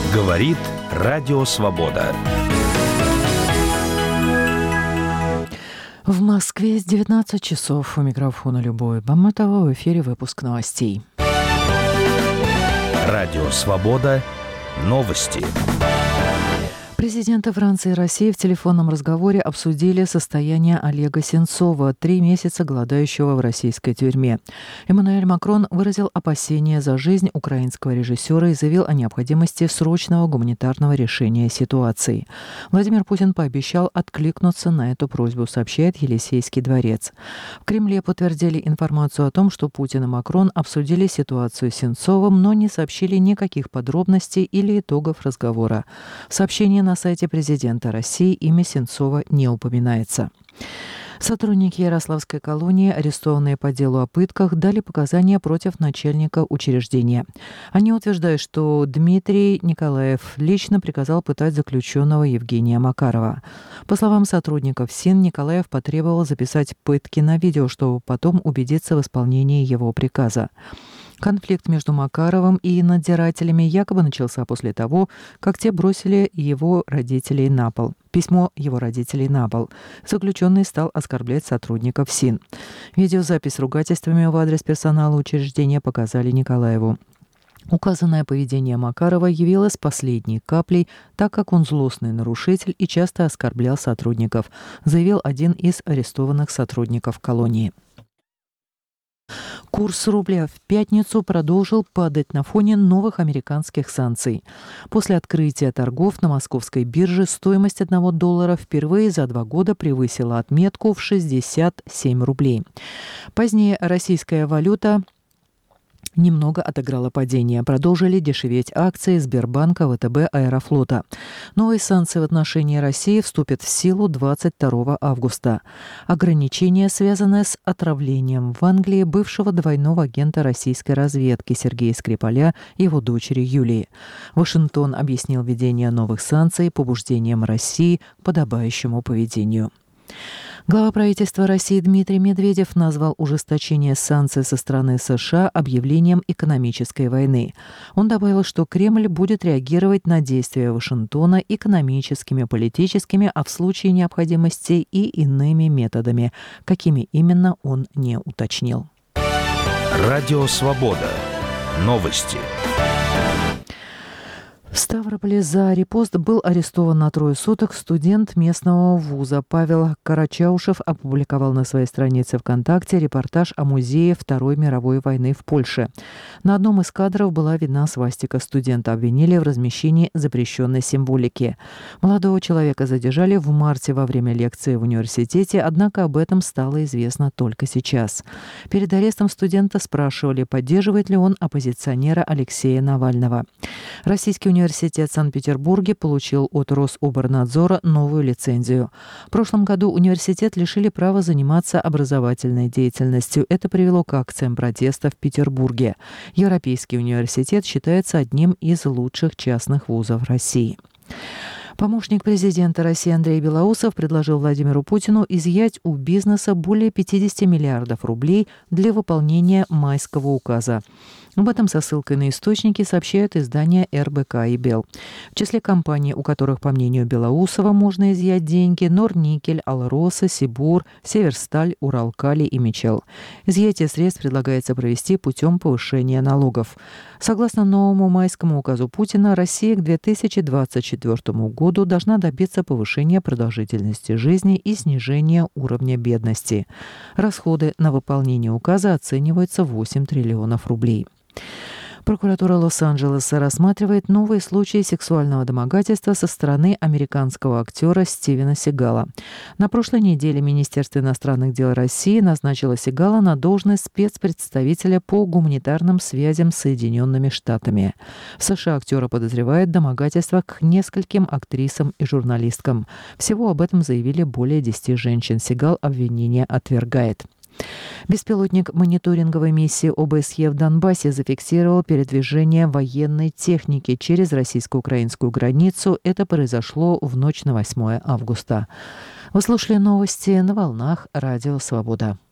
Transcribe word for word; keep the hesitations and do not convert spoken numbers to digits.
Говорит Радио Свобода. В Москве девятнадцать часов. У микрофона Любовь Баматова. В эфире выпуск новостей. Радио Свобода. Новости. Президенты Франции и России в телефонном разговоре обсудили состояние Олега Сенцова, три месяца голодающего в российской тюрьме. Эммануэль Макрон выразил опасения за жизнь украинского режиссера и заявил о необходимости срочного гуманитарного решения ситуации. Владимир Путин пообещал откликнуться на эту просьбу, сообщает Елисейский дворец. В Кремле подтвердили информацию о том, что Путин и Макрон обсудили ситуацию с Сенцовым, но не сообщили никаких подробностей или итогов разговора. В сообщении на сайте президента России имя Сенцова не упоминается. Сотрудники Ярославской колонии, арестованные по делу о пытках, дали показания против начальника учреждения. Они утверждают, что Дмитрий Николаев лично приказал пытать заключенного Евгения Макарова. По словам сотрудников СИН, Николаев потребовал записать пытки на видео, чтобы потом убедиться в исполнении его приказа. Конфликт между Макаровым и надзирателями якобы начался после того, как те бросили его родителей на пол. Письмо его родителей на пол. Заключенный стал оскорблять сотрудников СИН. Видеозапись с ругательствами в адрес персонала учреждения показали Николаеву. Указанное поведение Макарова явилось последней каплей, так как он злостный нарушитель и часто оскорблял сотрудников, заявил один из арестованных сотрудников колонии. Курс рубля в пятницу продолжил падать на фоне новых американских санкций. После открытия торгов на московской бирже стоимость одного доллара впервые за два года превысила отметку в шестьдесят семь рублей. Позднее российская валюта немного отыграла падение. Продолжили дешеветь акции Сбербанка, ВТБ, Аэрофлота. Новые санкции в отношении России вступят в силу двадцать второго августа. Ограничения, связанные с отравлением в Англии бывшего двойного агента российской разведки Сергея Скрипаля и его дочери Юлии. Вашингтон объяснил введение новых санкций побуждением России к подобающему поведению. Глава правительства России Дмитрий Медведев назвал ужесточение санкций со стороны США объявлением экономической войны. Он добавил, что Кремль будет реагировать на действия Вашингтона экономическими, политическими, а в случае необходимости и иными методами, какими именно он не уточнил. Радио Свобода. Новости. В Ставрополе за репост был арестован на трое суток студент местного вуза. Павел Карачаушев опубликовал на своей странице ВКонтакте репортаж о музее Второй мировой войны в Польше. На одном из кадров была видна свастика. Студента обвинили в размещении запрещенной символики. Молодого человека задержали в марте во время лекции в университете, однако об этом стало известно только сейчас. Перед арестом студента спрашивали, поддерживает ли он оппозиционера Алексея Навального. Российский университет Университет в Санкт-Петербурге получил от Рособорнадзора новую лицензию. В прошлом году университет лишили права заниматься образовательной деятельностью. Это привело к акциям протеста в Петербурге. Европейский университет считается одним из лучших частных вузов России. Помощник президента России Андрей Белоусов предложил Владимиру Путину изъять у бизнеса более пятьдесят миллиардов рублей для выполнения майского указа. Об этом со ссылкой на источники сообщают издания эр бэ ка и Бел. В числе компаний, у которых, по мнению Белоусова, можно изъять деньги, Норникель, Алроса, Сибур, Северсталь, Уралкали и Мичел. Изъятие средств предлагается провести путем повышения налогов. Согласно новому майскому указу Путина, Россия к две тысячи двадцать четвёртому году должна добиться повышения продолжительности жизни и снижения уровня бедности. Расходы на выполнение указа оцениваются в восемь триллионов рублей. Прокуратура Лос-Анджелеса рассматривает новые случаи сексуального домогательства со стороны американского актера Стивена Сигала. На прошлой неделе Министерство иностранных дел России назначило Сигала на должность спецпредставителя по гуманитарным связям с Соединенными Штатами. В США актера подозревают в домогательствах к нескольким актрисам и журналисткам. Всего об этом заявили более десяти женщин. Сигал обвинения отвергает. Беспилотник мониторинговой миссии о бэ эс е в Донбассе зафиксировал передвижение военной техники через российско-украинскую границу. Это произошло в ночь на восьмое августа. Вы слушали новости на волнах Радио Свобода.